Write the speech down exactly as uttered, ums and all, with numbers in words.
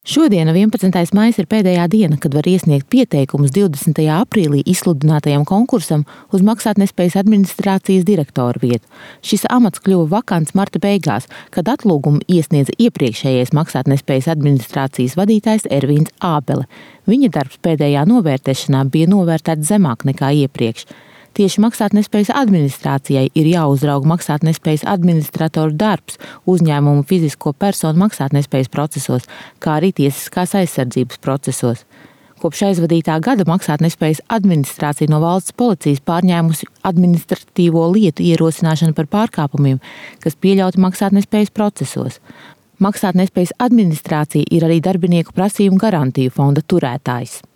Šodiena, vienpadsmitais maijs, ir pēdējā diena, kad var iesniegt pieteikumus divdesmitajā aprīlī izsludinātajam konkursam uz maksātnespējas administrācijas direktora vietu. Šis amats kļuva vakants marta beigās, kad atlūgumu iesniedza iepriekšējais maksātnespējas administrācijas vadītājs Ervīns Ābele. Viņa darbs pēdējā novērtēšanā bija novērtēts zemāk nekā iepriekš. Tieši maksātnespējas administrācijai ir jāuzrauga maksātnespējas administratoru darbs uzņēmumu fizisko personu maksātnespējas procesos, kā arī tiesiskās aizsardzības procesos. Kopš aizvadītā gada maksātnespējas administrācija no valsts policijas pārņēmusi administratīvo lietu ierosināšanu par pārkāpumiem, kas pieļauti maksātnespējas procesos. Maksātnespējas administrācija ir arī darbinieku prasījumu garantiju fonda turētājs.